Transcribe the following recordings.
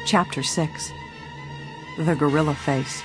Chapter 6. The Gorilla Face.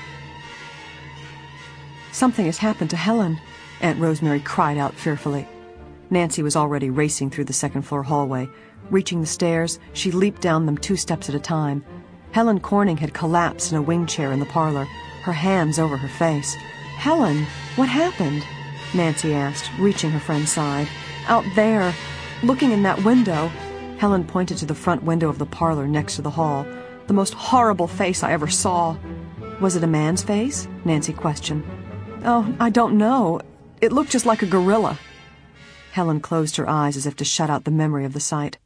"Something has happened to Helen," Aunt Rosemary cried out fearfully. Nancy was already racing through the second-floor hallway. Reaching the stairs, she leaped down them 2 steps at a time. Helen Corning had collapsed in a wing chair in the parlor, her hands over her face. "Helen, what happened?" Nancy asked, reaching her friend's side. "Out there, looking in that window." Helen pointed to the front window of the parlor next to the hall. "The most horrible face I ever saw." "Was it a man's face?" Nancy questioned. "Oh, I don't know. It looked just like a gorilla." Helen closed her eyes as if to shut out the memory of the sight.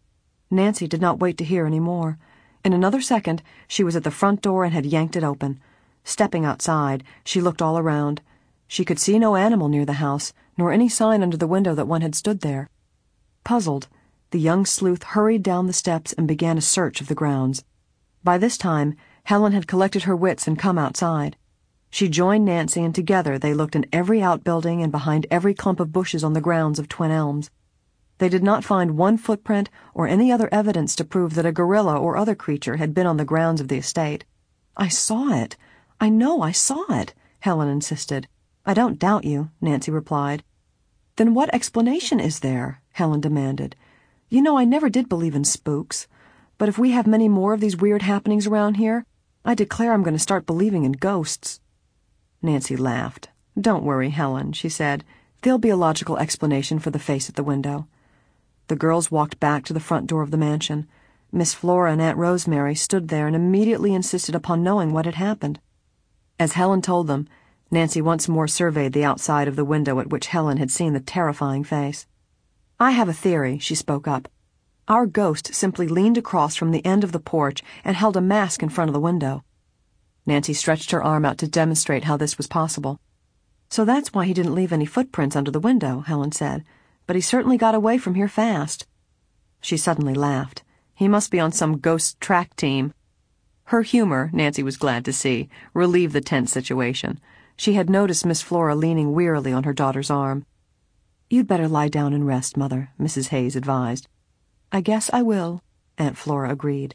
Nancy did not wait to hear any more. In another second, she was at the front door and had yanked it open. Stepping outside, she looked all around. She could see no animal near the house, nor any sign under the window that one had stood there. Puzzled, the young sleuth hurried down the steps and began a search of the grounds. By this time, Helen had collected her wits and come outside. She joined Nancy, and together they looked in every outbuilding and behind every clump of bushes on the grounds of Twin Elms. They did not find one footprint or any other evidence to prove that a gorilla or other creature had been on the grounds of the estate. "I saw it. I know I saw it," Helen insisted. "I don't doubt you," Nancy replied. "Then what explanation is there?" Helen demanded. "You know I never did believe in spooks, but if we have many more of these weird happenings around here, I declare I'm going to start believing in ghosts." Nancy laughed. "Don't worry, Helen," she said. "There'll be a logical explanation for the face at the window." The girls walked back to the front door of the mansion. Miss Flora and Aunt Rosemary stood there and immediately insisted upon knowing what had happened. As Helen told them, Nancy once more surveyed the outside of the window at which Helen had seen the terrifying face. "I have a theory," she spoke up. "Our ghost simply leaned across from the end of the porch and held a mask in front of the window." Nancy stretched her arm out to demonstrate how this was possible. "So that's why he didn't leave any footprints under the window," Helen said. "But he certainly got away from here fast." She suddenly laughed. "He must be on some ghost track team." Her humor, Nancy was glad to see, relieved the tense situation. She had noticed Miss Flora leaning wearily on her daughter's arm. "You'd better lie down and rest, Mother," Mrs. Hayes advised. "I guess I will," Aunt Flora agreed.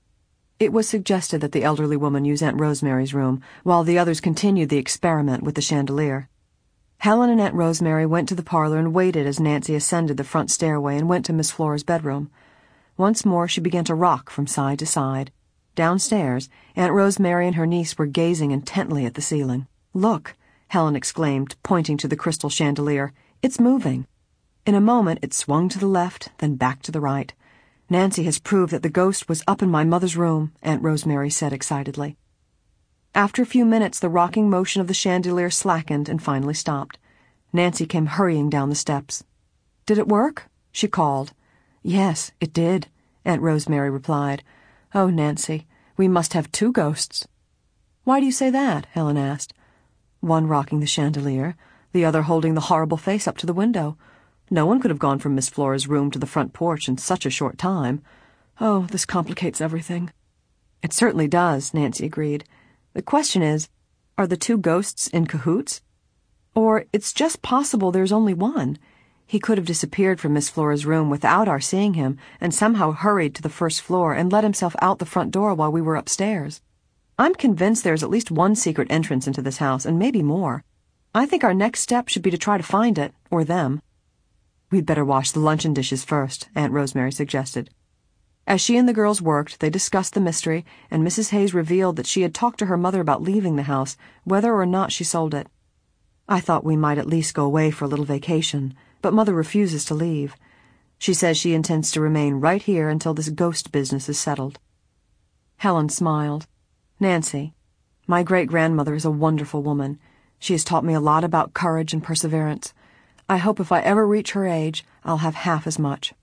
It was suggested that the elderly woman use Aunt Rosemary's room, while the others continued the experiment with the chandelier. Helen and Aunt Rosemary went to the parlor and waited as Nancy ascended the front stairway and went to Miss Flora's bedroom. Once more she began to rock from side to side. Downstairs, Aunt Rosemary and her niece were gazing intently at the ceiling. "Look," Helen exclaimed, pointing to the crystal chandelier. "It's moving." In a moment it swung to the left, then back to the right. "Nancy has proved that the ghost was up in my mother's room," Aunt Rosemary said excitedly. After a few minutes, the rocking motion of the chandelier slackened and finally stopped. Nancy came hurrying down the steps. "Did it work?" she called. "Yes, it did," Aunt Rosemary replied. "Oh, Nancy, we must have 2 ghosts." "Why do you say that?" Helen asked. "One rocking the chandelier, the other holding the horrible face up to the window. No one could have gone from Miss Flora's room to the front porch in such a short time. Oh, this complicates everything." "It certainly does," Nancy agreed. "The question is, are the 2 ghosts in cahoots? Or it's just possible there's only one. He could have disappeared from Miss Flora's room without our seeing him and somehow hurried to the first floor and let himself out the front door while we were upstairs. I'm convinced there's at least one secret entrance into this house, and maybe more. I think our next step should be to try to find it, or them." "We'd better wash the luncheon dishes first," Aunt Rosemary suggested. As she and the girls worked, they discussed the mystery, and Mrs. Hayes revealed that she had talked to her mother about leaving the house, whether or not she sold it. "I thought we might at least go away for a little vacation, but Mother refuses to leave. She says she intends to remain right here until this ghost business is settled." Helen smiled. "Nancy, my great-grandmother is a wonderful woman. She has taught me a lot about courage and perseverance. I hope if I ever reach her age, I'll have half as much."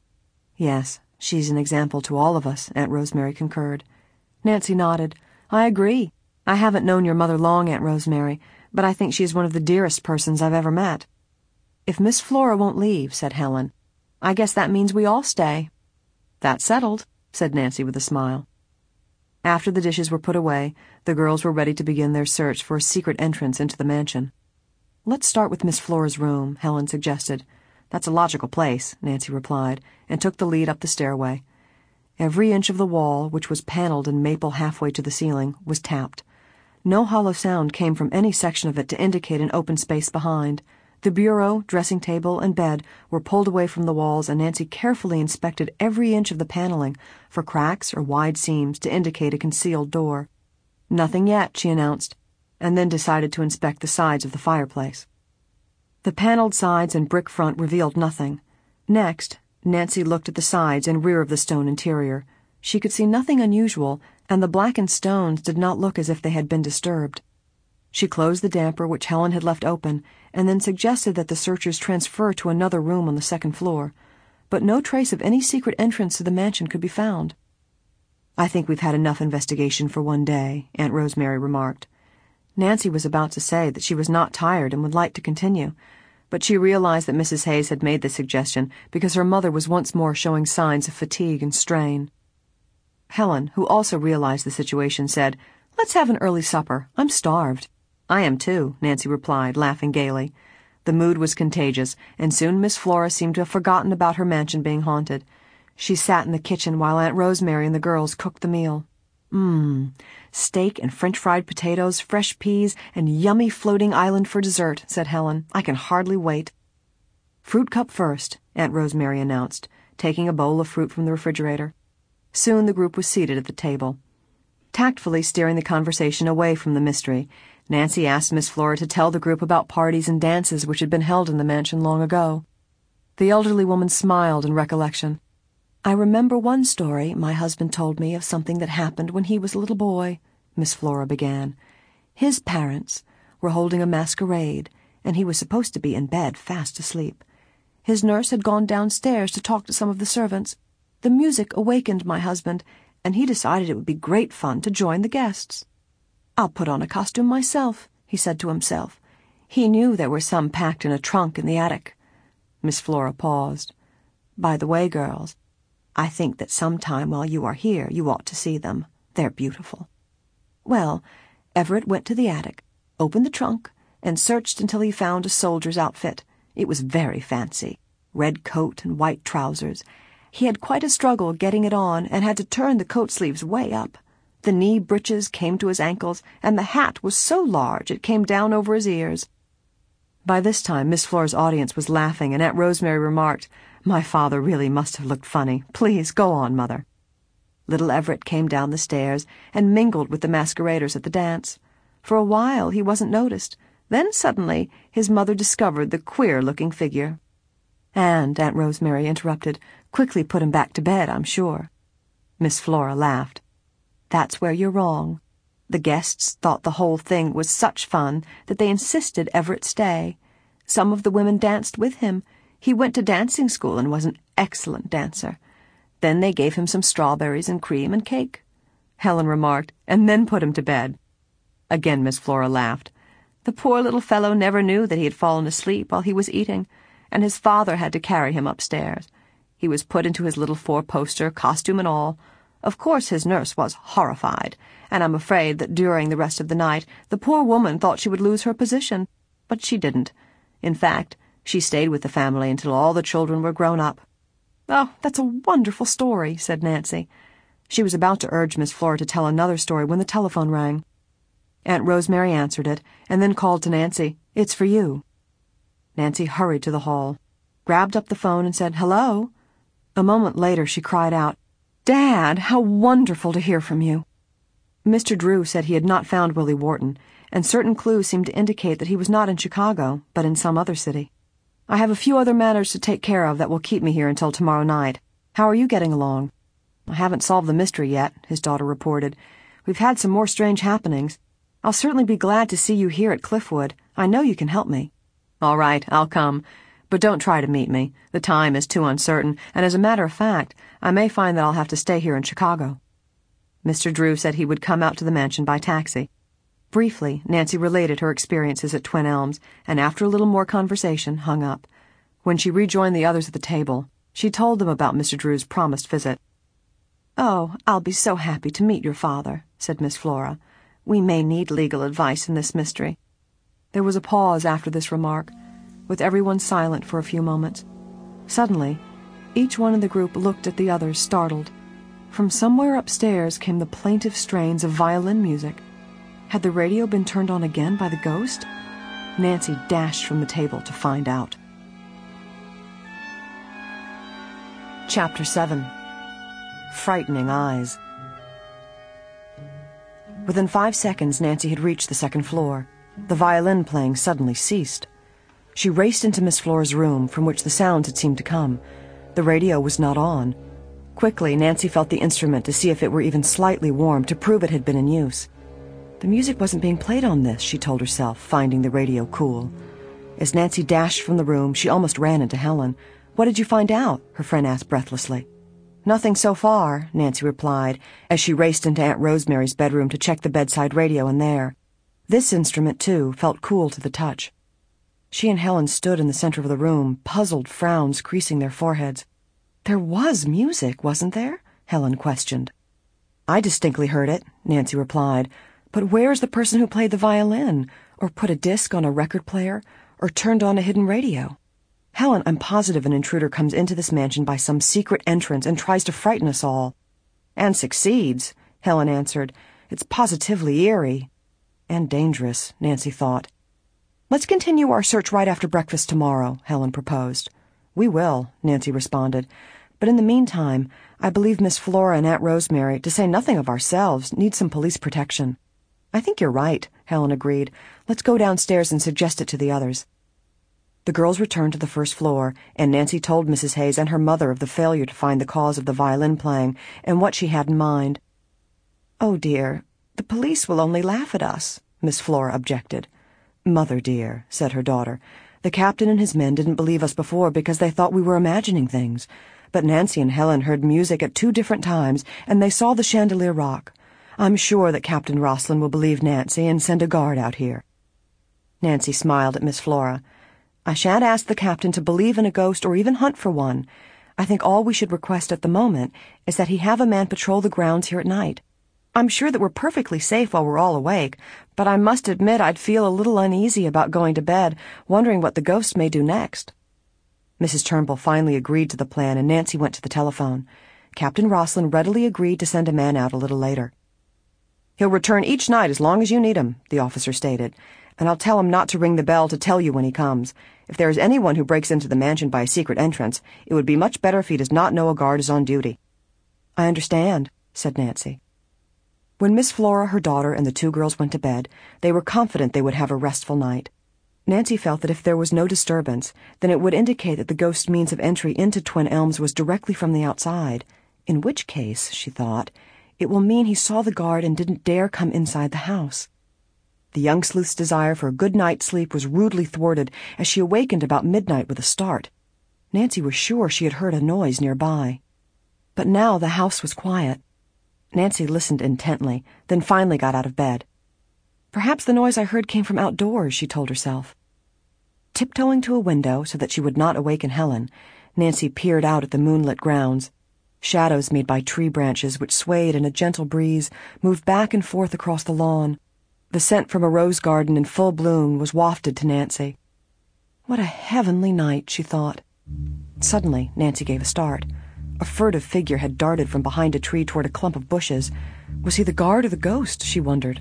"Yes, she's an example to all of us," Aunt Rosemary concurred. Nancy nodded. "I agree. I haven't known your mother long, Aunt Rosemary, but I think she is one of the dearest persons I've ever met." "If Miss Flora won't leave," said Helen, "I guess that means we all stay." "That's settled," said Nancy with a smile. After the dishes were put away, the girls were ready to begin their search for a secret entrance into the mansion. "Let's start with Miss Flora's room," Helen suggested. "That's a logical place," Nancy replied, and took the lead up the stairway. Every inch of the wall, which was paneled in maple halfway to the ceiling, was tapped. No hollow sound came from any section of it to indicate an open space behind. The bureau, dressing table, and bed were pulled away from the walls, and Nancy carefully inspected every inch of the paneling for cracks or wide seams to indicate a concealed door. Nothing yet, she announced, and then decided to inspect the sides of the fireplace. The paneled sides and brick front revealed nothing. Next, Nancy looked at the sides and rear of the stone interior. She could see nothing unusual, and the blackened stones did not look as if they had been disturbed. She closed the damper which Helen had left open, and then suggested that the searchers transfer to another room on the second floor. But no trace of any secret entrance to the mansion could be found. "I think we've had enough investigation for one day," Aunt Rosemary remarked. Nancy was about to say that she was not tired and would like to continue, but she realized that Mrs. Hayes had made the suggestion because her mother was once more showing signs of fatigue and strain. Helen, who also realized the situation, said, "Let's have an early supper. I'm starved." "I am too," Nancy replied, laughing gaily. The mood was contagious, and soon Miss Flora seemed to have forgotten about her mansion being haunted. She sat in the kitchen while Aunt Rosemary and the girls cooked the meal. Steak and French-fried potatoes, fresh peas, and yummy floating island for dessert," said Helen. "I can hardly wait." "Fruit cup first," Aunt Rosemary announced, taking a bowl of fruit from the refrigerator. Soon the group was seated at the table. Tactfully steering the conversation away from the mystery, Nancy asked Miss Flora to tell the group about parties and dances which had been held in the mansion long ago. The elderly woman smiled in recollection. "I remember one story my husband told me of something that happened when he was a little boy," Miss Flora began. "His parents were holding a masquerade, and he was supposed to be in bed fast asleep. His nurse had gone downstairs to talk to some of the servants. The music awakened my husband, and he decided it would be great fun to join the guests. 'I'll put on a costume myself,' he said to himself. He knew there were some packed in a trunk in the attic." Miss Flora paused. "By the way, girls, I think that sometime while you are here you ought to see them. They're beautiful." Well, Everett went to the attic, opened the trunk, and searched until he found a soldier's outfit. It was very fancy. Red coat and white trousers. He had quite a struggle getting it on and had to turn the coat sleeves way up. The knee breeches came to his ankles, and the hat was so large it came down over his ears. By this time, Miss Flora's audience was laughing, and Aunt Rosemary remarked, "My father really must have looked funny. Please, go on, Mother." Little Everett came down the stairs and mingled with the masqueraders at the dance. For a while he wasn't noticed. Then suddenly his mother discovered the queer-looking figure. "And," Aunt Rosemary interrupted, "quickly put him back to bed, I'm sure." Miss Flora laughed. "That's where you're wrong. The guests thought the whole thing was such fun that they insisted Everett stay. Some of the women danced with him. He went to dancing school and was an excellent dancer. Then they gave him some strawberries and cream and cake," Helen remarked, "and then put him to bed." Again Miss Flora laughed. "The poor little fellow never knew that he had fallen asleep while he was eating, and his father had to carry him upstairs. He was put into his little four-poster, costume and all. Of course his nurse was horrified, and I'm afraid that during the rest of the night the poor woman thought she would lose her position, but she didn't. In fact, she stayed with the family until all the children were grown up." "Oh, that's a wonderful story," said Nancy. She was about to urge Miss Flora to tell another story when the telephone rang. Aunt Rosemary answered it, and then called to Nancy, "It's for you." Nancy hurried to the hall, grabbed up the phone and said, "Hello?" A moment later she cried out, "Dad, how wonderful to hear from you." Mr. Drew said he had not found Willie Wharton, and certain clues seemed to indicate that he was not in Chicago, but in some other city. "I have a few other matters to take care of that will keep me here until tomorrow night. How are you getting along?" "I haven't solved the mystery yet," his daughter reported. "We've had some more strange happenings. I'll certainly be glad to see you here at Cliffwood. I know you can help me." "All right, I'll come. But don't try to meet me. The time is too uncertain, and as a matter of fact, I may find that I'll have to stay here in Chicago." Mr. Drew said he would come out to the mansion by taxi. Briefly, Nancy related her experiences at Twin Elms, and after a little more conversation, hung up. When she rejoined the others at the table, she told them about Mr. Drew's promised visit. "Oh, I'll be so happy to meet your father," said Miss Flora. "We may need legal advice in this mystery." There was a pause after this remark, with everyone silent for a few moments. Suddenly, each one in the group looked at the others, startled. From somewhere upstairs came the plaintive strains of violin music. Had the radio been turned on again by the ghost? Nancy dashed from the table to find out. Chapter 7. Frightening Eyes. Within 5 seconds, Nancy had reached the second floor. The violin playing suddenly ceased. She raced into Miss Flora's room, from which the sounds had seemed to come. The radio was not on. Quickly, Nancy felt the instrument to see if it were even slightly warm, to prove it had been in use. The music wasn't being played on this, she told herself, finding the radio cool. As Nancy dashed from the room, she almost ran into Helen. "What did you find out?" her friend asked breathlessly. "Nothing so far," Nancy replied, as she raced into Aunt Rosemary's bedroom to check the bedside radio in there. This instrument, too, felt cool to the touch. She and Helen stood in the center of the room, puzzled frowns creasing their foreheads. "There was music, wasn't there?" Helen questioned. "I distinctly heard it," Nancy replied. "But where's the person who played the violin, or put a disc on a record player, or turned on a hidden radio? Helen, I'm positive an intruder comes into this mansion by some secret entrance and tries to frighten us all." "And succeeds," Helen answered. "It's positively eerie." "And dangerous," Nancy thought. "Let's continue our search right after breakfast tomorrow," Helen proposed. "We will," Nancy responded. "But in the meantime, I believe Miss Flora and Aunt Rosemary, to say nothing of ourselves, need some police protection." "I think you're right," Helen agreed. "Let's go downstairs and suggest it to the others." The girls returned to the first floor, and Nancy told Mrs. Hayes and her mother of the failure to find the cause of the violin playing and what she had in mind. "Oh, dear, the police will only laugh at us," Miss Flora objected. "Mother, dear," said her daughter, "the captain and his men didn't believe us before because they thought we were imagining things. But Nancy and Helen heard music at 2 different times, and they saw the chandelier rock. I'm sure that Captain Rosslyn will believe Nancy and send a guard out here." Nancy smiled at Miss Flora. "I shan't ask the captain to believe in a ghost or even hunt for one. I think all we should request at the moment is that he have a man patrol the grounds here at night. I'm sure that we're perfectly safe while we're all awake, but I must admit I'd feel a little uneasy about going to bed, wondering what the ghost may do next." Mrs. Turnbull finally agreed to the plan, and Nancy went to the telephone. Captain Rosslyn readily agreed to send a man out a little later. "He'll return each night as long as you need him," the officer stated, "and I'll tell him not to ring the bell to tell you when he comes. If there is anyone who breaks into the mansion by a secret entrance, it would be much better if he does not know a guard is on duty." "I understand," said Nancy. When Miss Flora, her daughter, and the 2 girls went to bed, they were confident they would have a restful night. Nancy felt that if there was no disturbance, then it would indicate that the ghost's means of entry into Twin Elms was directly from the outside, in which case, she thought, it will mean he saw the guard and didn't dare come inside the house. The young sleuth's desire for a good night's sleep was rudely thwarted as she awakened about midnight with a start. Nancy was sure she had heard a noise nearby. But now the house was quiet. Nancy listened intently, then finally got out of bed. "Perhaps the noise I heard came from outdoors," she told herself. Tiptoeing to a window so that she would not awaken Helen, Nancy peered out at the moonlit grounds. Shadows made by tree branches which swayed in a gentle breeze moved back and forth across the lawn. The scent from a rose garden in full bloom was wafted to Nancy. "What a heavenly night," she thought. Suddenly, Nancy gave a start. A furtive figure had darted from behind a tree toward a clump of bushes. Was he the guard or the ghost, she wondered.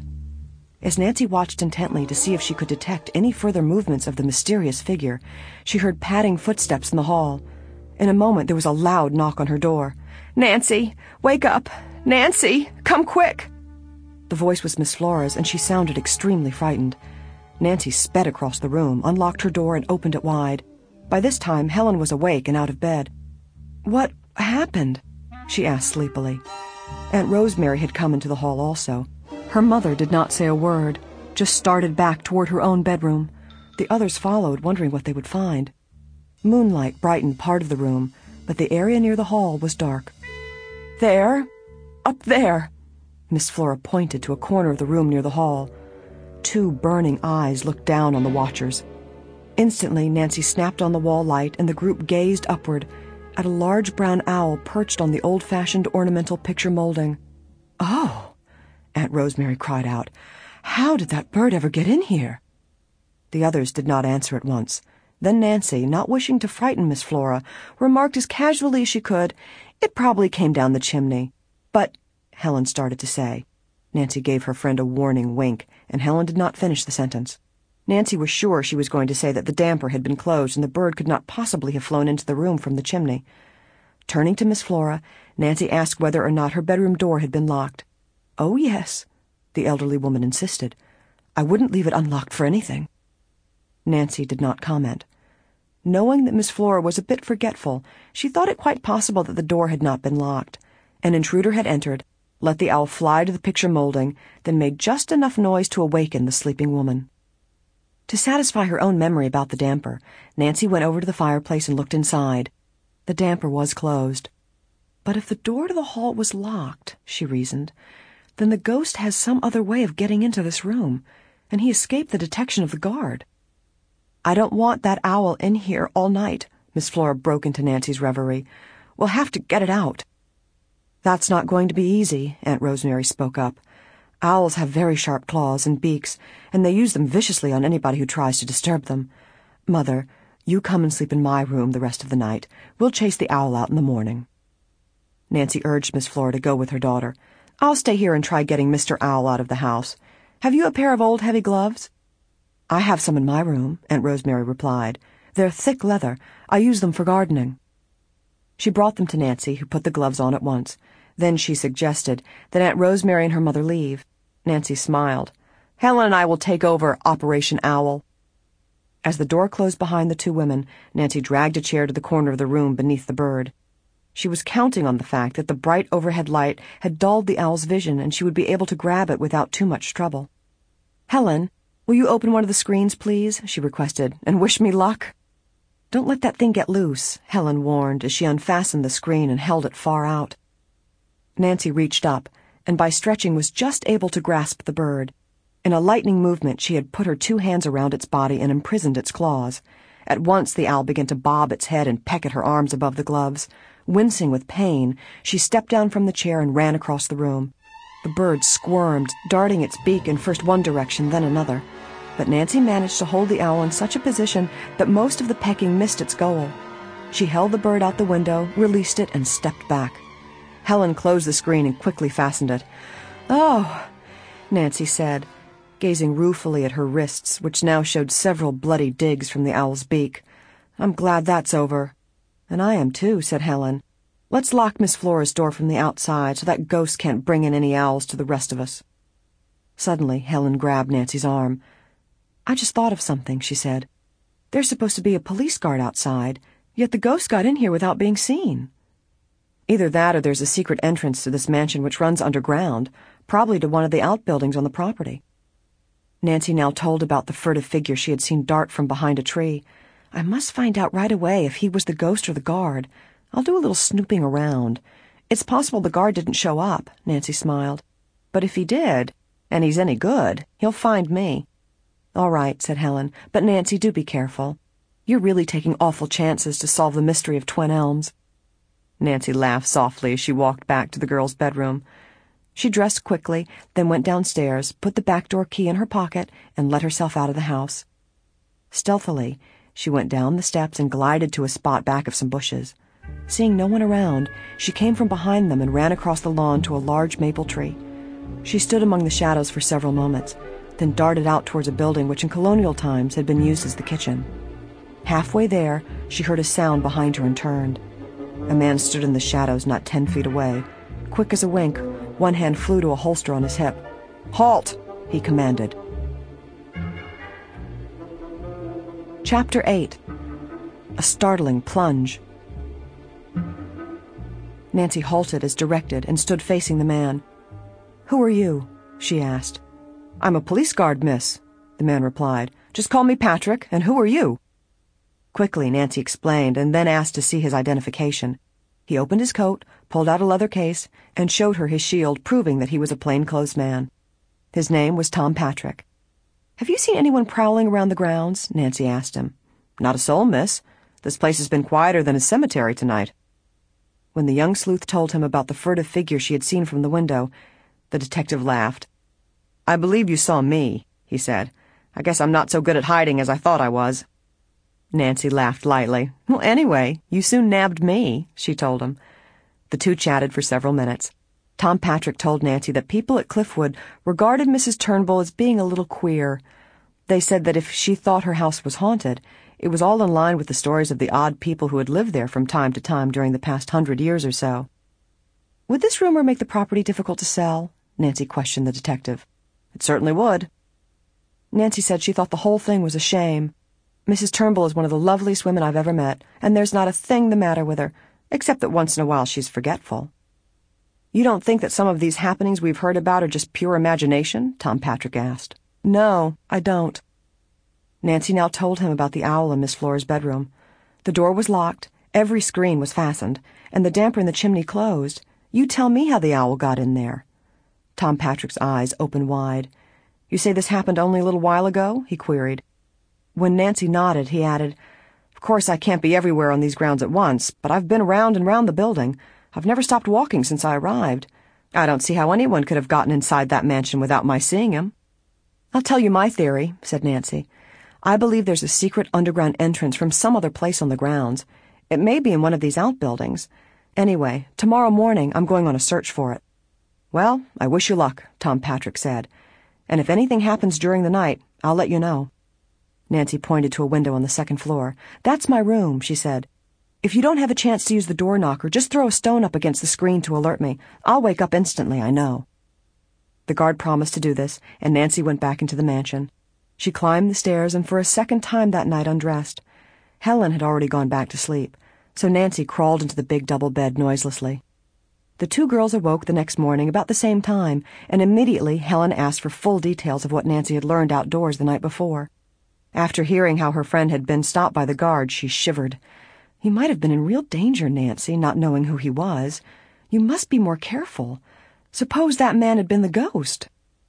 As Nancy watched intently to see if she could detect any further movements of the mysterious figure, she heard padding footsteps in the hall. In a moment there was a loud knock on her door. "Nancy, wake up! Nancy, come quick!" The voice was Miss Flora's, and she sounded extremely frightened. Nancy sped across the room, unlocked her door, and opened it wide. By this time, Helen was awake and out of bed. "What happened?" she asked sleepily. Aunt Rosemary had come into the hall also. Her mother did not say a word, just started back toward her own bedroom. The others followed, wondering what they would find. Moonlight brightened part of the room, but the area near the hall was dark. "There! Up there!" Miss Flora pointed to a corner of the room near the hall. 2 burning eyes looked down on the watchers. Instantly, Nancy snapped on the wall light, and the group gazed upward at a large brown owl perched on the old-fashioned ornamental picture molding. "Oh!" Aunt Rosemary cried out. "How did that bird ever get in here?" The others did not answer at once. Then Nancy, not wishing to frighten Miss Flora, remarked as casually as she could, "It probably came down the chimney." But, Helen started to say. Nancy gave her friend a warning wink, and Helen did not finish the sentence. Nancy was sure she was going to say that the damper had been closed and the bird could not possibly have flown into the room from the chimney. Turning to Miss Flora, Nancy asked whether or not her bedroom door had been locked. "Oh, yes," the elderly woman insisted. "I wouldn't leave it unlocked for anything." Nancy did not comment. Knowing that Miss Flora was a bit forgetful, she thought it quite possible that the door had not been locked. An intruder had entered, let the owl fly to the picture molding, then made just enough noise to awaken the sleeping woman. To satisfy her own memory about the damper, Nancy went over to the fireplace and looked inside. The damper was closed. But if the door to the hall was locked, she reasoned, then the ghost has some other way of getting into this room, and he escaped the detection of the guard. "I don't want that owl in here all night," Miss Flora broke into Nancy's reverie. "We'll have to get it out." "That's not going to be easy," Aunt Rosemary spoke up. "Owls have very sharp claws and beaks, and they use them viciously on anybody who tries to disturb them. Mother, you come and sleep in my room the rest of the night. We'll chase the owl out in the morning." Nancy urged Miss Flora to go with her daughter. "I'll stay here and try getting Mr. Owl out of the house. Have you a pair of old heavy gloves?" "I have some in my room," Aunt Rosemary replied. "They're thick leather. I use them for gardening." She brought them to Nancy, who put the gloves on at once. Then she suggested that Aunt Rosemary and her mother leave. Nancy smiled. "Helen and I will take over Operation Owl." As the door closed behind the two women, Nancy dragged a chair to the corner of the room beneath the bird. She was counting on the fact that the bright overhead light had dulled the owl's vision and she would be able to grab it without too much trouble. "Helen, will you open one of the screens, please?" she requested, "and wish me luck?" "Don't let that thing get loose," Helen warned as she unfastened the screen and held it far out. Nancy reached up, and by stretching was just able to grasp the bird. In a lightning movement, she had put her two hands around its body and imprisoned its claws. At once the owl began to bob its head and peck at her arms above the gloves. Wincing with pain, she stepped down from the chair and ran across the room. The bird squirmed, darting its beak in first one direction, then another. But Nancy managed to hold the owl in such a position that most of the pecking missed its goal. She held the bird out the window, released it, and stepped back. Helen closed the screen and quickly fastened it. "Oh," Nancy said, gazing ruefully at her wrists, which now showed several bloody digs from the owl's beak. "I'm glad that's over." "And I am too," said Helen. "Let's lock Miss Flora's door from the outside so that ghost can't bring in any owls to the rest of us." Suddenly, Helen grabbed Nancy's arm. "I just thought of something," she said. "There's supposed to be a police guard outside, yet the ghost got in here without being seen." "Either that or there's a secret entrance to this mansion which runs underground, probably to one of the outbuildings on the property." Nancy now told about the furtive figure she had seen dart from behind a tree. "I must find out right away if he was the ghost or the guard. I'll do a little snooping around. It's possible the guard didn't show up," Nancy smiled. "But if he did, and he's any good, he'll find me." "All right," said Helen, "but Nancy, do be careful. You're really taking awful chances to solve the mystery of Twin Elms." Nancy laughed softly as she walked back to the girls' bedroom. She dressed quickly, then went downstairs, put the back door key in her pocket, and let herself out of the house. Stealthily, she went down the steps and glided to a spot back of some bushes. Seeing no one around, she came from behind them and ran across the lawn to a large maple tree. She stood among the shadows for several moments, then darted out towards a building which in colonial times had been used as the kitchen. Halfway there, she heard a sound behind her and turned. A man stood in the shadows not 10 feet away. Quick as a wink, one hand flew to a holster on his hip. "Halt!" he commanded. Chapter 8. A Startling Plunge. Nancy halted as directed and stood facing the man. "Who are you?" she asked. "I'm a police guard, miss," the man replied. "Just call me Patrick, and who are you?" Quickly, Nancy explained, and then asked to see his identification. He opened his coat, pulled out a leather case, and showed her his shield, proving that he was a plainclothes man. His name was Tom Patrick. "Have you seen anyone prowling around the grounds?" Nancy asked him. "Not a soul, miss. This place has been quieter than a cemetery tonight." When the young sleuth told him about the furtive figure she had seen from the window, the detective laughed. "I believe you saw me," he said. "I guess I'm not so good at hiding as I thought I was." Nancy laughed lightly. "Well, anyway, you soon nabbed me," she told him. The two chatted for several minutes. Tom Patrick told Nancy that people at Cliffwood regarded Mrs. Turnbull as being a little queer. They said that if she thought her house was haunted, it was all in line with the stories of the odd people who had lived there from time to time during the past 100 years or so. Would this rumor make the property difficult to sell? Nancy questioned the detective. It certainly would. Nancy said she thought the whole thing was a shame. Mrs. Turnbull is one of the loveliest women I've ever met, and there's not a thing the matter with her, except that once in a while she's forgetful. You don't think that some of these happenings we've heard about are just pure imagination? Tom Patrick asked. No, I don't. Nancy now told him about the owl in Miss Flora's bedroom. The door was locked, every screen was fastened, and the damper in the chimney closed. You tell me how the owl got in there. Tom Patrick's eyes opened wide. You say this happened only a little while ago? He queried. When Nancy nodded, he added, Of course I can't be everywhere on these grounds at once, but I've been around and round the building. I've never stopped walking since I arrived. I don't see how anyone could have gotten inside that mansion without my seeing him. I'll tell you my theory, said Nancy. I believe there's a secret underground entrance from some other place on the grounds. It may be in one of these outbuildings. Anyway, tomorrow morning I'm going on a search for it. Well, I wish you luck, Tom Patrick said. And if anything happens during the night, I'll let you know. Nancy pointed to a window on the second floor. That's my room, she said. If you don't have a chance to use the door knocker, just throw a stone up against the screen to alert me. I'll wake up instantly, I know. The guard promised to do this, and Nancy went back into the mansion. She climbed the stairs and for a second time that night undressed. Helen had already gone back to sleep, so Nancy crawled into the big double bed noiselessly. The two girls awoke the next morning about the same time, and immediately Helen asked for full details of what Nancy had learned outdoors the night before. After hearing how her friend had been stopped by the guard, she shivered. You might have been in real danger, Nancy, not knowing who he was. You must be more careful. Suppose that man had been the ghost.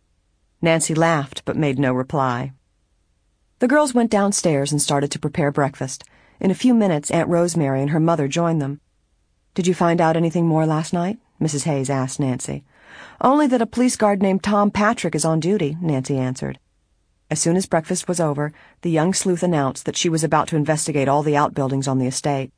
Nancy laughed, but made no reply. The girls went downstairs and started to prepare breakfast. In a few minutes, Aunt Rosemary and her mother joined them. Did you find out anything more last night? Mrs. Hayes asked Nancy. Only that a police guard named Tom Patrick is on duty, Nancy answered. As soon as breakfast was over, the young sleuth announced that she was about to investigate all the outbuildings on the estate.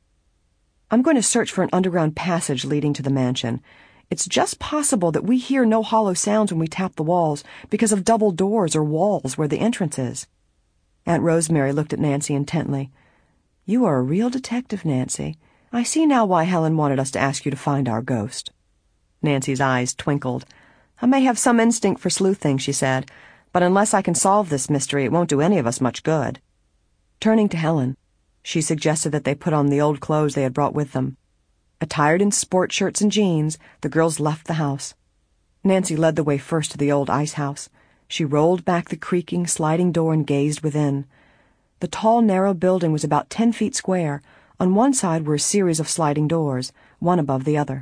I'm going to search for an underground passage leading to the mansion. It's just possible that we hear no hollow sounds when we tap the walls because of double doors or walls where the entrance is. Aunt Rosemary looked at Nancy intently. You are a real detective, Nancy. I see now why Helen wanted us to ask you to find our ghost. Nancy's eyes twinkled. I may have some instinct for sleuthing, she said, but unless I can solve this mystery, it won't do any of us much good. Turning to Helen, she suggested that they put on the old clothes they had brought with them. Attired in sport shirts and jeans, the girls left the house. Nancy led the way first to the old ice house. She rolled back the creaking, sliding door and gazed within. The tall, narrow building was about 10 feet square. On one side were a series of sliding doors, one above the other.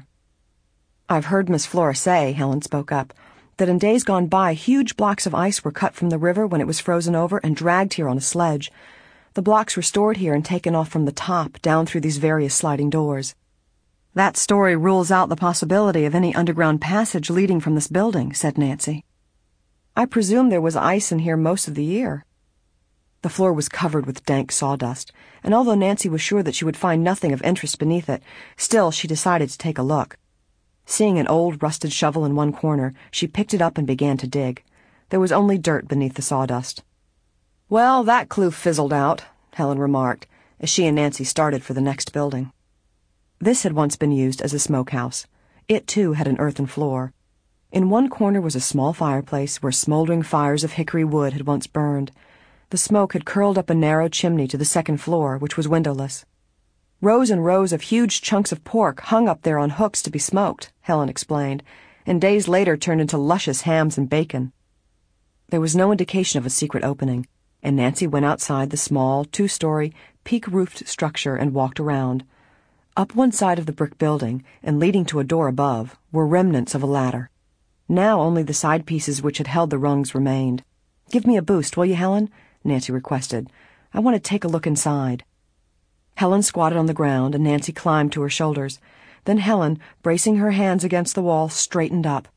I've heard Miss Flora say, Helen spoke up, that in days gone by huge blocks of ice were cut from the river when it was frozen over and dragged here on a sledge. The blocks were stored here and taken off from the top down through these various sliding doors. That story rules out the possibility of any underground passage leading from this building, said Nancy. I presume there was ice in here most of the year. The floor was covered with dank sawdust, and although Nancy was sure that she would find nothing of interest beneath it, still she decided to take a look. Seeing an old rusted shovel in one corner, she picked it up and began to dig. There was only dirt beneath the sawdust. Well, that clue fizzled out, Helen remarked, as she and Nancy started for the next building. This had once been used as a smokehouse. It, too, had an earthen floor. In one corner was a small fireplace where smoldering fires of hickory wood had once burned. The smoke had curled up a narrow chimney to the second floor, which was windowless. Rows and rows of huge chunks of pork hung up there on hooks to be smoked, Helen explained, and days later turned into luscious hams and bacon. There was no indication of a secret opening, and Nancy went outside the small, 2-story, peak-roofed structure and walked around. Up one side of the brick building, and leading to a door above, were remnants of a ladder. Now only the side pieces which had held the rungs remained. Give me a boost, will you, Helen? Nancy requested. I want to take a look inside. Helen squatted on the ground, and Nancy climbed to her shoulders. Then Helen, bracing her hands against the wall, straightened up.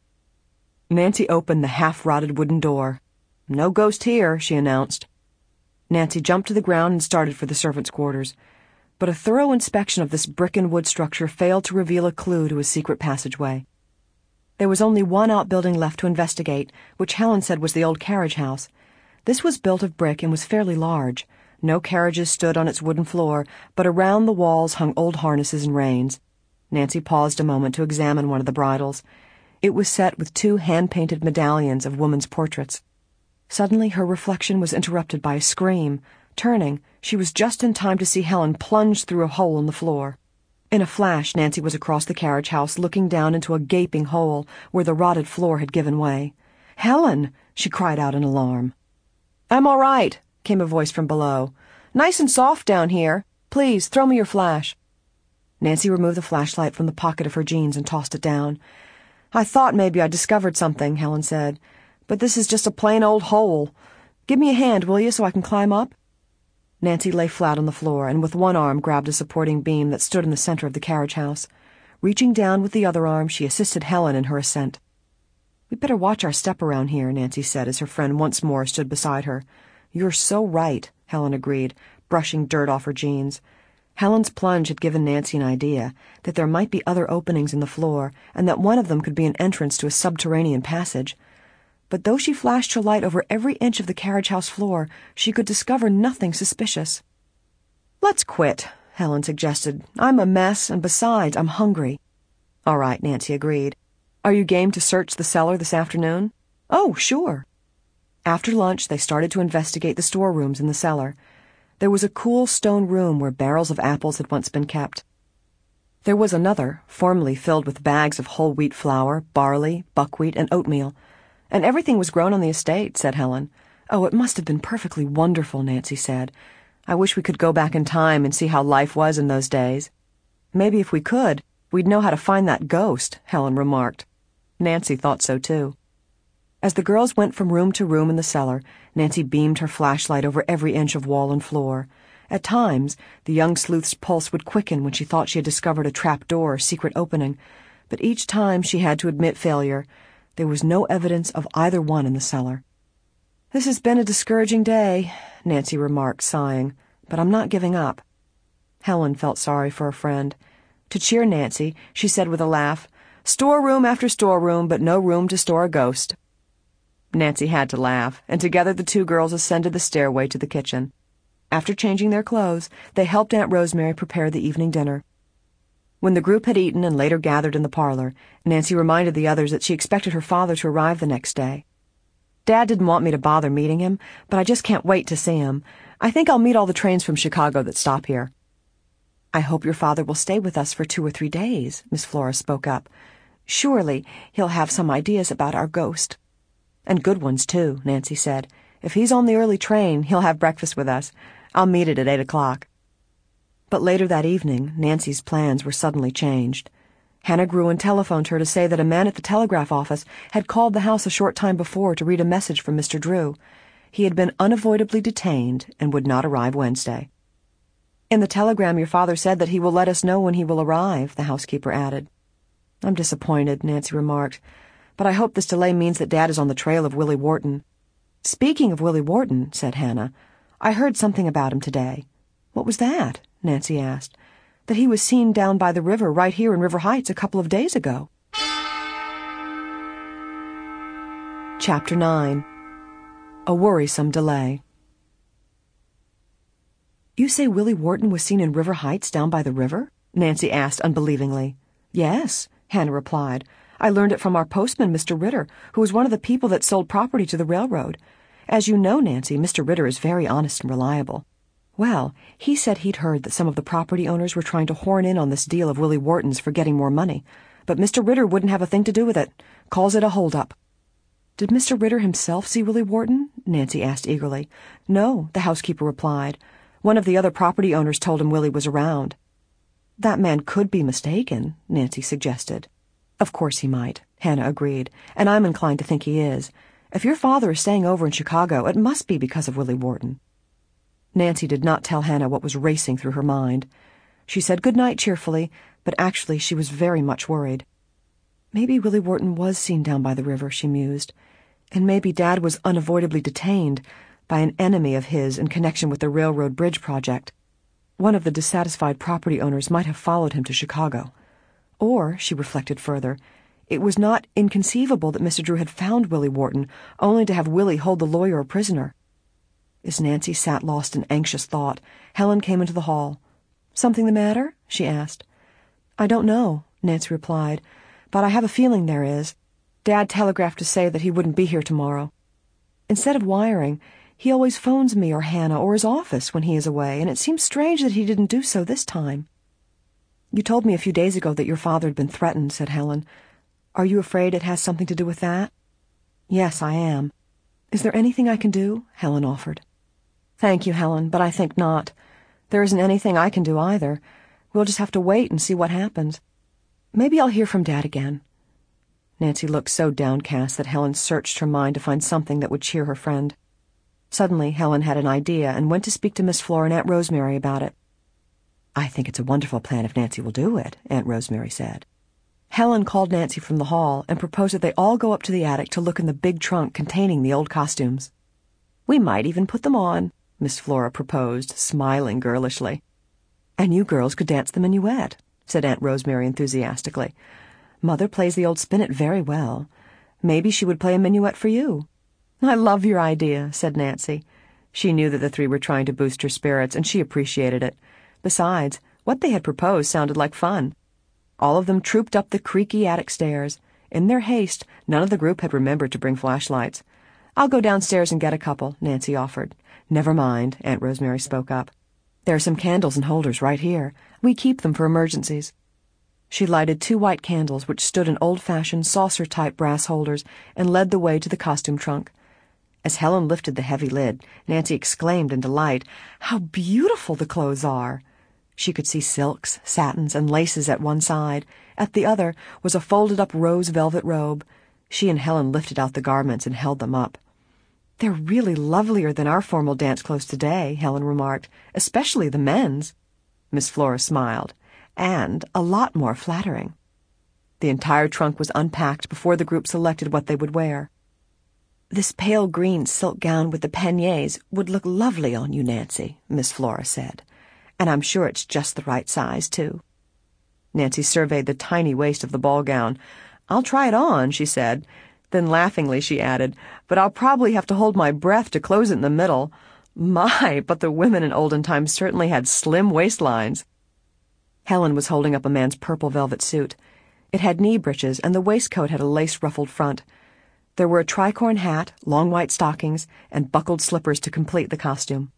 Nancy opened the half-rotted wooden door. No ghost here, she announced. Nancy jumped to the ground and started for the servants' quarters. But a thorough inspection of this brick and wood structure failed to reveal a clue to a secret passageway. There was only one outbuilding left to investigate, which Helen said was the old carriage house. This was built of brick and was fairly large. No carriages stood on its wooden floor, but around the walls hung old harnesses and reins. Nancy paused a moment to examine one of the bridles. It was set with 2 hand-painted medallions of women's portraits. Suddenly her reflection was interrupted by a scream. Turning, she was just in time to see Helen plunge through a hole in the floor. In a flash, Nancy was across the carriage house, looking down into a gaping hole where the rotted floor had given way. "Helen!" she cried out in alarm. "I'm all right," came a voice from below. "Nice and soft down here. Please, throw me your flash." Nancy removed the flashlight from the pocket of her jeans and tossed it down. "I thought maybe I discovered something," Helen said, "but this is just a plain old hole. Give me a hand, will you, so I can climb up?" Nancy lay flat on the floor and with one arm grabbed a supporting beam that stood in the center of the carriage house. Reaching down with the other arm, she assisted Helen in her ascent. "We'd better watch our step around here," Nancy said as her friend once more stood beside her. "You're so right," Helen agreed, brushing dirt off her jeans. Helen's plunge had given Nancy an idea that there might be other openings in the floor and that one of them could be an entrance to a subterranean passage. But though she flashed her light over every inch of the carriage house floor, she could discover nothing suspicious. "Let's quit," Helen suggested. "I'm a mess, and besides, I'm hungry." "All right," Nancy agreed. "Are you game to search the cellar this afternoon?" "Oh, sure." After lunch, they started to investigate the storerooms in the cellar. There was a cool stone room where barrels of apples had once been kept. There was another, formerly filled with bags of whole wheat flour, barley, buckwheat, and oatmeal. "And everything was grown on the estate," said Helen. "Oh, it must have been perfectly wonderful," Nancy said. "I wish we could go back in time and see how life was in those days." "Maybe if we could, we'd know how to find that ghost," Helen remarked. Nancy thought so, too. As the girls went from room to room in the cellar, Nancy beamed her flashlight over every inch of wall and floor. At times, the young sleuth's pulse would quicken when she thought she had discovered a trap door or secret opening, but each time she had to admit failure. There was no evidence of either one in the cellar. "This has been a discouraging day," Nancy remarked, sighing, "but I'm not giving up." Helen felt sorry for her friend. To cheer Nancy, she said with a laugh, "Storeroom after storeroom, but no room to store a ghost." Nancy had to laugh, and together the 2 girls ascended the stairway to the kitchen. After changing their clothes, they helped Aunt Rosemary prepare the evening dinner. When the group had eaten and later gathered in the parlor, Nancy reminded the others that she expected her father to arrive the next day. "Dad didn't want me to bother meeting him, but I just can't wait to see him. I think I'll meet all the trains from Chicago that stop here." "I hope your father will stay with us for 2 or 3 days," Miss Flora spoke up. "Surely he'll have some ideas about our ghost." "And good ones, too," Nancy said. "If he's on the early train, he'll have breakfast with us. I'll meet it at 8 o'clock. But later that evening, Nancy's plans were suddenly changed. Hannah Gruen telephoned her to say that a man at the telegraph office had called the house a short time before to read a message from Mr. Drew. He had been unavoidably detained and would not arrive Wednesday. "In the telegram, your father said that he will let us know when he will arrive," the housekeeper added. "I'm disappointed," Nancy remarked, "but I hope this delay means that Dad is on the trail of Willie Wharton." "Speaking of Willie Wharton," said Hannah, "I heard something about him today." "What was that?" Nancy asked. "That he was seen down by the river right here in River Heights a couple of days ago." Chapter 9. A Worrisome Delay. "You say Willie Wharton was seen in River Heights down by the river?" Nancy asked unbelievingly. "Yes," Hannah replied. "I learned it from our postman, Mr. Ritter, who was one of the people that sold property to the railroad. As you know, Nancy, Mr. Ritter is very honest and reliable. Well, he said he'd heard that some of the property owners were trying to horn in on this deal of Willie Wharton's for getting more money, but Mr. Ritter wouldn't have a thing to do with it. Calls it a hold-up." "Did Mr. Ritter himself see Willie Wharton?" Nancy asked eagerly. "No," the housekeeper replied. "One of the other property owners told him Willie was around." "That man could be mistaken," Nancy suggested. "Of course he might," Hannah agreed, "and I'm inclined to think he is. If your father is staying over in Chicago, it must be because of Willie Wharton." Nancy did not tell Hannah what was racing through her mind. She said good night cheerfully, but actually she was very much worried. Maybe Willie Wharton was seen down by the river, she mused, and maybe Dad was unavoidably detained by an enemy of his in connection with the railroad bridge project. One of the dissatisfied property owners might have followed him to Chicago. Or, she reflected further, It was not inconceivable that Mr. Drew had found Willie Wharton, only to have Willie hold the lawyer a prisoner. As Nancy sat lost in anxious thought, Helen came into the hall. "Something the matter?" she asked. "I don't know," Nancy replied, "but I have a feeling there is. Dad telegraphed to say that he wouldn't be here tomorrow. Instead of wiring, he always phones me or Hannah or his office when he is away, and it seems strange that he didn't do so this time." "You told me a few days ago that your father had been threatened," said Helen. "Are you afraid it has something to do with that?" "Yes, I am." "Is there anything I can do?" Helen offered. "Thank you, Helen, but I think not. There isn't anything I can do either. We'll just have to wait and see what happens. Maybe I'll hear from Dad again." Nancy looked so downcast that Helen searched her mind to find something that would cheer her friend. Suddenly, Helen had an idea and went to speak to Miss Flora and Aunt Rosemary about it. "I think it's a wonderful plan if Nancy will do it," Aunt Rosemary said. Helen called Nancy from the hall and proposed that they all go up to the attic to look in the big trunk containing the old costumes. "We might even put them on," Miss Flora proposed, smiling girlishly. "And you girls could dance the minuet," said Aunt Rosemary enthusiastically. "Mother plays the old spinet very well. Maybe she would play a minuet for you." "I love your idea," said Nancy. She knew that the three were trying to boost her spirits, and she appreciated it. Besides, what they had proposed sounded like fun. All of them trooped up the creaky attic stairs. In their haste, none of the group had remembered to bring flashlights. "I'll go downstairs and get a couple," Nancy offered. "Never mind," Aunt Rosemary spoke up. "There are some candles and holders right here. We keep them for emergencies." She lighted 2 white candles which stood in old-fashioned saucer-type brass holders and led the way to the costume trunk. As Helen lifted the heavy lid, Nancy exclaimed in delight, "How beautiful the clothes are!" She could see silks, satins, and laces at one side. At the other was a folded-up rose velvet robe. She and Helen lifted out the garments and held them up. "They're really lovelier than our formal dance clothes today," Helen remarked, "especially the men's." Miss Flora smiled. "And a lot more flattering." The entire trunk was unpacked before the group selected what they would wear. "This pale green silk gown with the paniers would look lovely on you, Nancy," Miss Flora said. "And I'm sure it's just the right size, too." Nancy surveyed the tiny waist of the ball gown. "I'll try it on," she said. Then laughingly she added, "But I'll probably have to hold my breath to close it in the middle. My, but the women in olden times certainly had slim waistlines." Helen was holding up a man's purple velvet suit. It had knee breeches, and the waistcoat had a lace-ruffled front. There were a tricorn hat, long white stockings, and buckled slippers to complete the costume.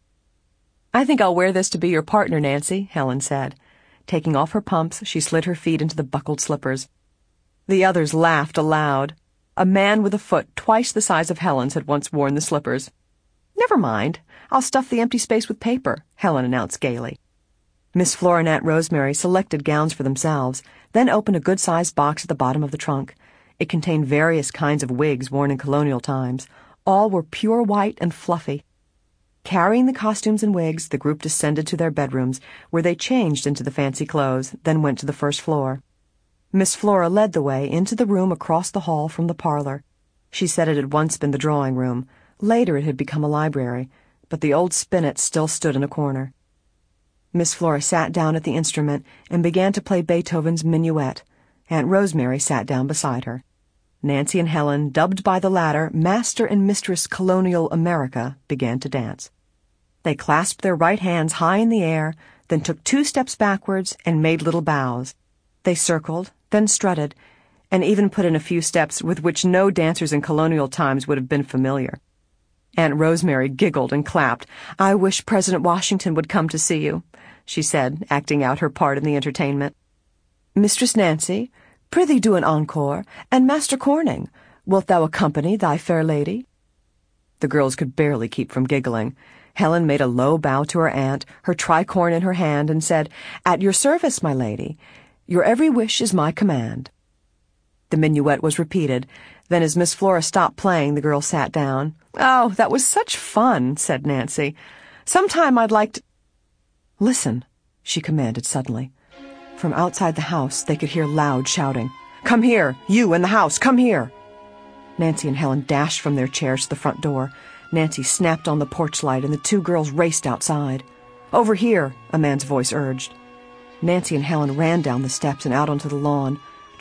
"I think I'll wear this to be your partner, Nancy," Helen said. Taking off her pumps, she slid her feet into the buckled slippers. The others laughed aloud. A man with a foot twice the size of Helen's had once worn the slippers. "Never mind. I'll stuff the empty space with paper," Helen announced gaily. Miss Flora and Aunt Rosemary selected gowns for themselves, then opened a good-sized box at the bottom of the trunk. It contained various kinds of wigs worn in colonial times. All were pure white and fluffy. Carrying the costumes and wigs, the group descended to their bedrooms, where they changed into the fancy clothes, then went to the first floor. Miss Flora led the way into the room across the hall from the parlor. She said it had once been the drawing room. Later it had become a library, but the old spinet still stood in a corner. Miss Flora sat down at the instrument and began to play Beethoven's Minuet. Aunt Rosemary sat down beside her. Nancy and Helen, dubbed by the latter Master and Mistress Colonial America, began to dance. They clasped their right hands high in the air, then took 2 steps backwards and made little bows. They circled, then strutted, and even put in a few steps with which no dancers in colonial times would have been familiar. Aunt Rosemary giggled and clapped. "I wish President Washington would come to see you," she said, acting out her part in the entertainment. "Mistress Nancy, prithee do an encore, and Master Corning, wilt thou accompany thy fair lady?" The girls could barely keep from giggling. Helen made a low bow to her aunt, her tricorn in her hand, and said, "At your service, my lady. Your every wish is my command." The minuet was repeated. Then as Miss Flora stopped playing, the girl sat down. "Oh, that was such fun," said Nancy. "Sometime I'd like to—" "Listen," she commanded suddenly. From outside the house, they could hear loud shouting. "Come here! You in the house! Come here!" Nancy and Helen dashed from their chairs to the front door. Nancy snapped on the porch light, and the 2 girls raced outside. "Over here," a man's voice urged. Nancy and Helen ran down the steps and out onto the lawn.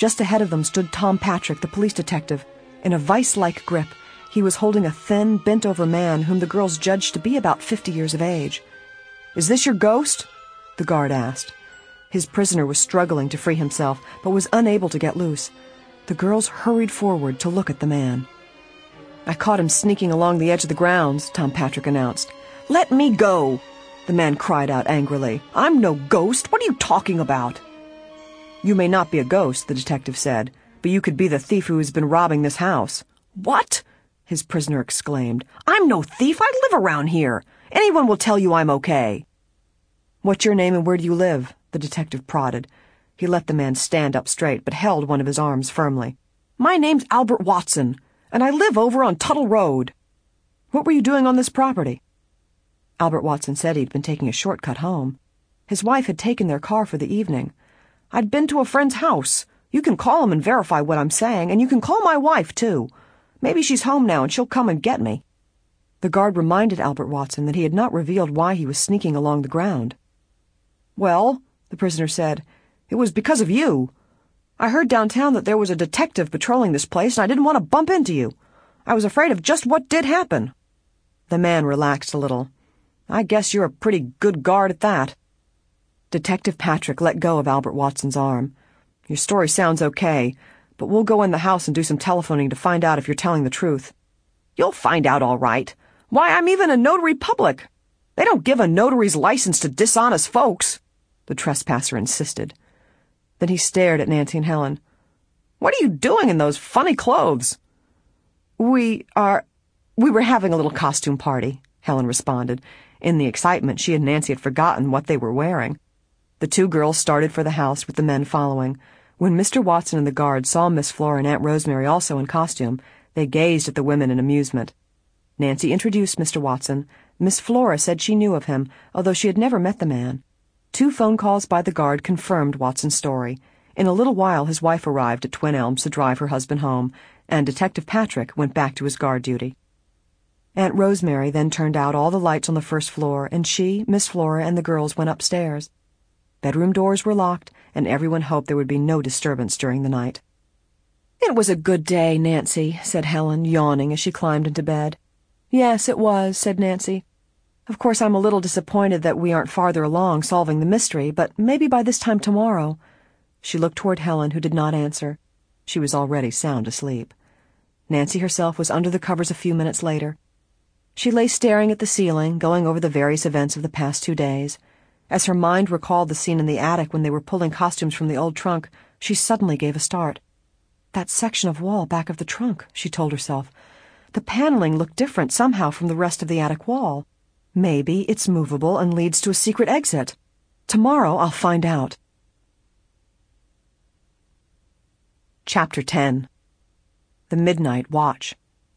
Just ahead of them stood Tom Patrick, the police detective. In a vice-like grip, he was holding a thin, bent-over man whom the girls judged to be about 50 years of age. "Is this your ghost?" the guard asked. His prisoner was struggling to free himself, but was unable to get loose. The girls hurried forward to look at the man. "I caught him sneaking along the edge of the grounds," Tom Patrick announced. "Let me go!" the man cried out angrily. "I'm no ghost. What are you talking about?" "You may not be a ghost," the detective said, "but you could be the thief who has been robbing this house." "What?" his prisoner exclaimed. "I'm no thief. I live around here. Anyone will tell you I'm okay." "What's your name and where do you live?" the detective prodded. He let the man stand up straight, but held one of his arms firmly. "My name's Albert Watson, and I live over on Tuttle Road." "What were you doing on this property?" Albert Watson said he'd been taking a shortcut home. His wife had taken their car for the evening. "I'd been to a friend's house. You can call him and verify what I'm saying, and you can call my wife, too. Maybe she's home now and she'll come and get me." The guard reminded Albert Watson that he had not revealed why he was sneaking along the ground. "Well," the prisoner said, "it was because of you. I heard downtown that there was a detective patrolling this place, and I didn't want to bump into you. I was afraid of just what did happen." The man relaxed a little. "I guess you're a pretty good guard at that." Detective Patrick let go of Albert Watson's arm. "Your story sounds okay, but we'll go in the house and do some telephoning to find out if you're telling the truth." "You'll find out all right. Why, I'm even a notary public. They don't give a notary's license to dishonest folks," the trespasser insisted. Then he stared at Nancy and Helen. "What are you doing in those funny clothes?" We were having a little costume party," Helen responded. In the excitement, she and Nancy had forgotten what they were wearing. The two girls started for the house with the men following. When Mr. Watson and the guard saw Miss Flora and Aunt Rosemary also in costume, they gazed at the women in amusement. Nancy introduced Mr. Watson. Miss Flora said she knew of him, although she had never met the man. 2 phone calls by the guard confirmed Watson's story. In a little while his wife arrived at Twin Elms to drive her husband home, and Detective Patrick went back to his guard duty. Aunt Rosemary then turned out all the lights on the first floor, and she, Miss Flora, and the girls went upstairs. Bedroom doors were locked, and everyone hoped there would be no disturbance during the night. "It was a good day, Nancy," said Helen, yawning as she climbed into bed. "Yes, it was," said Nancy. "Of course, I'm a little disappointed that we aren't farther along solving the mystery, but maybe by this time tomorrow—" She looked toward Helen, who did not answer. She was already sound asleep. Nancy herself was under the covers a few minutes later. She lay staring at the ceiling, going over the various events of the past 2 days. As her mind recalled the scene in the attic when they were pulling costumes from the old trunk, she suddenly gave a start. "That section of wall back of the trunk," she told herself. "The paneling looked different somehow from the rest of the attic wall. Maybe it's movable and leads to a secret exit. Tomorrow I'll find out." Chapter 10. The Midnight Watch.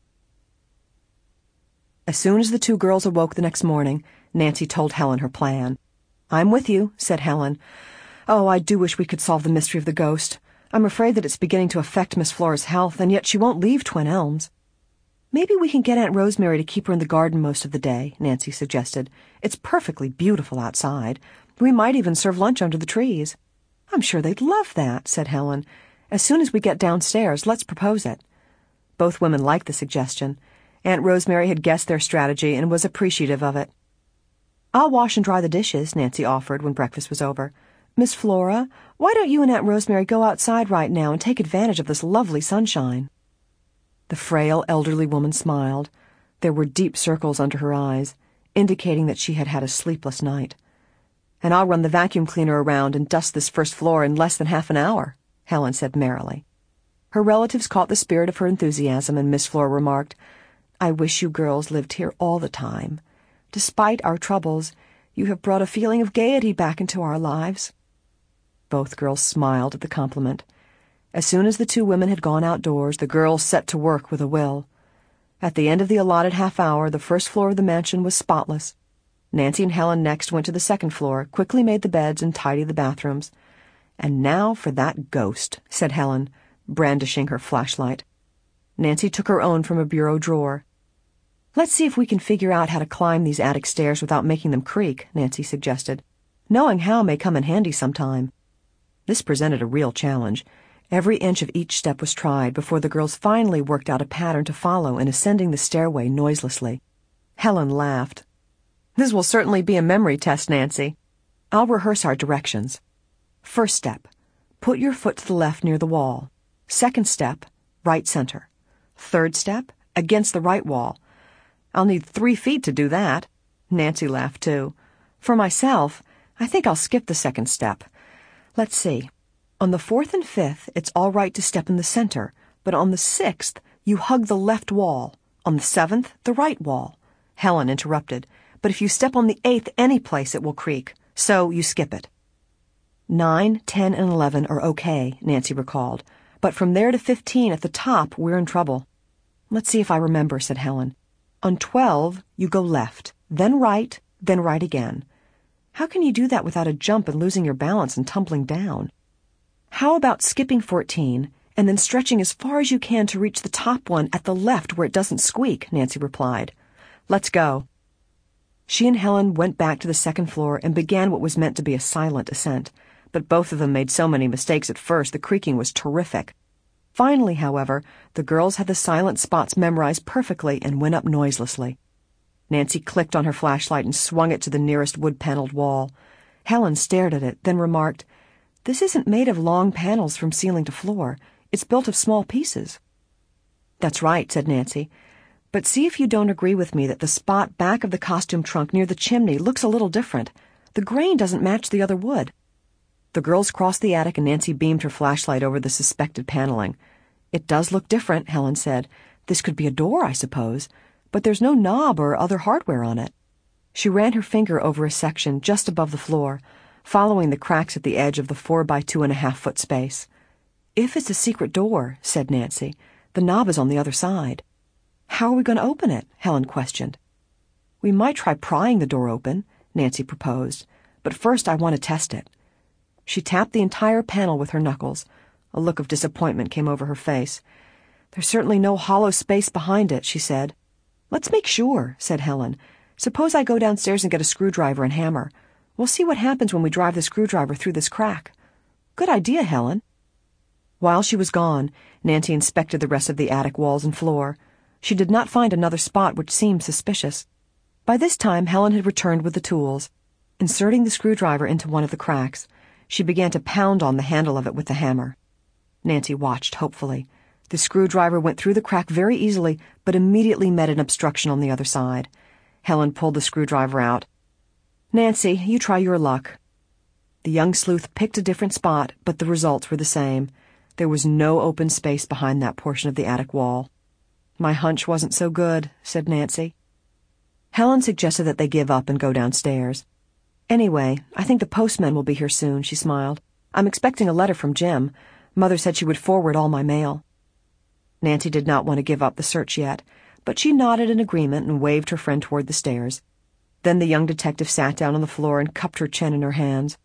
As soon as the 2 girls awoke the next morning, Nancy told Helen her plan. "I'm with you," said Helen. "Oh, I do wish we could solve the mystery of the ghost. I'm afraid that it's beginning to affect Miss Flora's health, and yet she won't leave Twin Elms." "Maybe we can get Aunt Rosemary to keep her in the garden most of the day," Nancy suggested. "It's perfectly beautiful outside. We might even serve lunch under the trees." "I'm sure they'd love that," said Helen. "As soon as we get downstairs, let's propose it." Both women liked the suggestion. Aunt Rosemary had guessed their strategy and was appreciative of it. "I'll wash and dry the dishes," Nancy offered when breakfast was over. "Miss Flora, why don't you and Aunt Rosemary go outside right now and take advantage of this lovely sunshine?" The frail, elderly woman smiled. There were deep circles under her eyes, indicating that she had had a sleepless night. "And I'll run the vacuum cleaner around and dust this first floor in less than half an hour," Helen said merrily. Her relatives caught the spirit of her enthusiasm, and Miss Flora remarked, "I wish you girls lived here all the time. Despite our troubles, you have brought a feeling of gaiety back into our lives." Both girls smiled at the compliment. As soon as the 2 women had gone outdoors, the girls set to work with a will. At the end of the allotted half hour, the first floor of the mansion was spotless. Nancy and Helen next went to the second floor, quickly made the beds, and tidied the bathrooms. "And now for that ghost," said Helen, brandishing her flashlight. Nancy took her own from a bureau drawer. "Let's see if we can figure out how to climb these attic stairs without making them creak," Nancy suggested. "Knowing how may come in handy sometime." This presented a real challenge. Every inch of each step was tried before the girls finally worked out a pattern to follow in ascending the stairway noiselessly. Helen laughed. "This will certainly be a memory test, Nancy. I'll rehearse our directions. First step, put your foot to the left near the wall. Second step, right center. Third step, against the right wall. I'll need 3 feet to do that." Nancy laughed too. "For myself, I think I'll skip the second step. Let's see. On the 4th and 5th, it's all right to step in the center, but on the 6th, you hug the left wall. On the 7th, the right wall." Helen interrupted. "But if you step on the 8th any place, it will creak. So you skip it." 9, 10, and 11 are okay, Nancy recalled. "But from there to 15 at the top, we're in trouble." "Let's see if I remember," said Helen. "On 12, you go left, then right again. How can you do that without a jump and losing your balance and tumbling down?" "How about skipping 14 and then stretching as far as you can to reach the top one at the left where it doesn't squeak?" Nancy replied. "Let's go." She and Helen went back to the second floor and began what was meant to be a silent ascent, but both of them made so many mistakes at first the creaking was terrific. Finally, however, the girls had the silent spots memorized perfectly and went up noiselessly. Nancy clicked on her flashlight and swung it to the nearest wood-paneled wall. Helen stared at it, then remarked, "This isn't made of long panels from ceiling to floor. It's built of small pieces." "That's right," said Nancy. "But see if you don't agree with me that the spot back of the costume trunk near the chimney looks a little different. The grain doesn't match the other wood." The girls crossed the attic and Nancy beamed her flashlight over the suspected paneling. "It does look different," Helen said. "This could be a door, I suppose, but there's no knob or other hardware on it." She ran her finger over a section just above the floor, following the cracks at the edge of the 4-by-2.5-foot space. "If it's a secret door," said Nancy, "the knob is on the other side." "How are we going to open it?" Helen questioned. "We might try prying the door open," Nancy proposed, "but first I want to test it." She tapped the entire panel with her knuckles. A look of disappointment came over her face. "There's certainly no hollow space behind it," she said. "Let's make sure," said Helen. "Suppose I go downstairs and get a screwdriver and hammer. We'll see what happens when we drive the screwdriver through this crack." "Good idea, Helen." While she was gone, Nancy inspected the rest of the attic walls and floor. She did not find another spot which seemed suspicious. By this time, Helen had returned with the tools. Inserting the screwdriver into one of the cracks, she began to pound on the handle of it with the hammer. Nancy watched hopefully. The screwdriver went through the crack very easily, but immediately met an obstruction on the other side. Helen pulled the screwdriver out. "Nancy, you try your luck." The young sleuth picked a different spot, but the results were the same. There was no open space behind that portion of the attic wall. "My hunch wasn't so good," said Nancy. Helen suggested that they give up and go downstairs. "Anyway, I think the postman will be here soon," she smiled. "I'm expecting a letter from Jim. Mother said she would forward all my mail." Nancy did not want to give up the search yet, but she nodded in agreement and waved her friend toward the stairs. Then the young detective sat down on the floor and cupped her chin in her hands.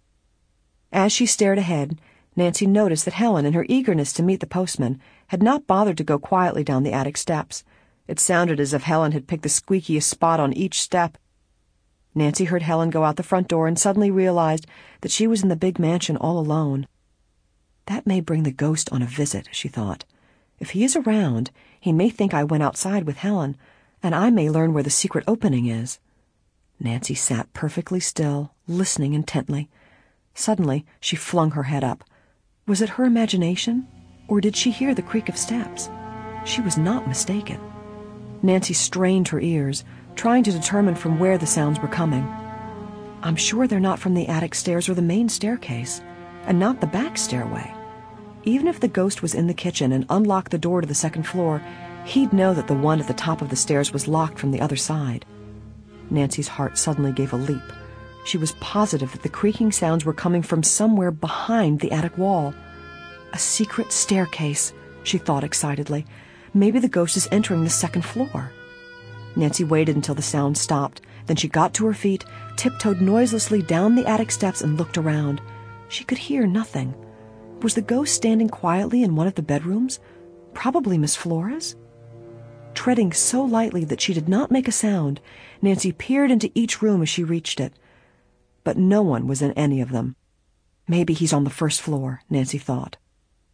As she stared ahead, Nancy noticed that Helen, in her eagerness to meet the postman, had not bothered to go quietly down the attic steps. It sounded as if Helen had picked the squeakiest spot on each step. Nancy heard Helen go out the front door and suddenly realized that she was in the big mansion all alone. "That may bring the ghost on a visit," she thought. "If he is around, he may think I went outside with Helen, and I may learn where the secret opening is." Nancy sat perfectly still, listening intently. Suddenly, she flung her head up. Was it her imagination, or did she hear the creak of steps? She was not mistaken. Nancy strained her ears, trying to determine from where the sounds were coming. "I'm sure they're not from the attic stairs or the main staircase, and not the back stairway. Even if the ghost was in the kitchen and unlocked the door to the second floor, he'd know that the one at the top of the stairs was locked from the other side." Nancy's heart suddenly gave a leap. She was positive that the creaking sounds were coming from somewhere behind the attic wall. "A secret staircase," she thought excitedly. "Maybe the ghost is entering the second floor." Nancy waited until the sound stopped. Then she got to her feet, tiptoed noiselessly down the attic steps, and looked around. She could hear nothing. Was the ghost standing quietly in one of the bedrooms? Probably Miss Flora's? Treading so lightly that she did not make a sound, Nancy peered into each room as she reached it. But no one was in any of them. "Maybe he's on the first floor," Nancy thought.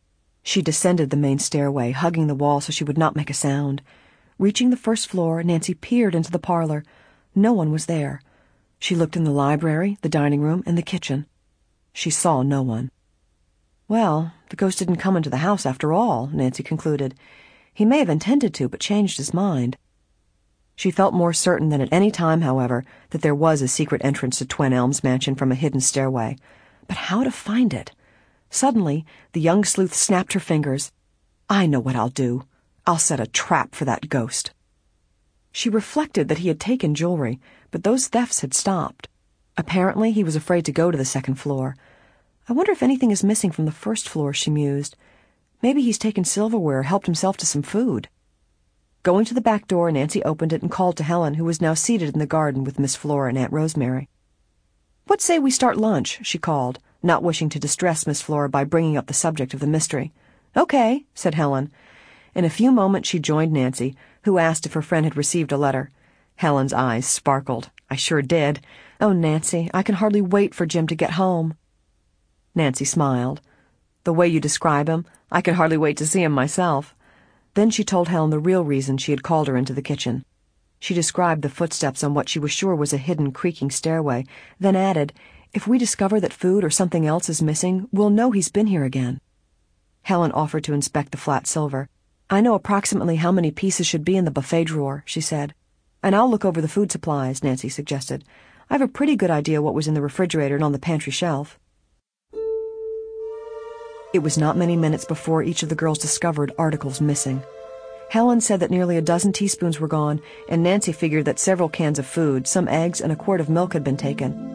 She descended the main stairway, hugging the wall so she would not make a sound. Reaching the first floor, Nancy peered into the parlor. No one was there. She looked in the library, the dining room, and the kitchen. She saw no one. Well, the ghost didn't come into the house after all, Nancy concluded. He may have intended to, but changed his mind. She felt more certain than at any time, however, that there was a secret entrance to Twin Elms Mansion from a hidden stairway. But how to find it? Suddenly, the young sleuth snapped her fingers. I know what I'll do. I'll set a trap for that ghost. She reflected that he had taken jewelry, but those thefts had stopped. Apparently, he was afraid to go to the second floor. I wonder if anything is missing from the first floor, she mused. Maybe he's taken silverware or helped himself to some food. Going to the back door, Nancy opened it and called to Helen, who was now seated in the garden with Miss Flora and Aunt Rosemary. What say we start lunch? She called, not wishing to distress Miss Flora by bringing up the subject of the mystery. Okay, said Helen. In a few moments she joined Nancy, who asked if her friend had received a letter. Helen's eyes sparkled. I sure did. Oh, Nancy, I can hardly wait for Jim to get home. Nancy smiled. The way you describe him, I can hardly wait to see him myself. Then she told Helen the real reason she had called her into the kitchen. She described the footsteps on what she was sure was a hidden, creaking stairway, then added, if we discover that food or something else is missing, we'll know he's been here again. Helen offered to inspect the flat silver. I know approximately how many pieces should be in the buffet drawer, she said. And I'll look over the food supplies, Nancy suggested. I have a pretty good idea what was in the refrigerator and on the pantry shelf. It was not many minutes before each of the girls discovered articles missing. Helen said that nearly a dozen teaspoons were gone, and Nancy figured that several cans of food, some eggs, and a quart of milk had been taken.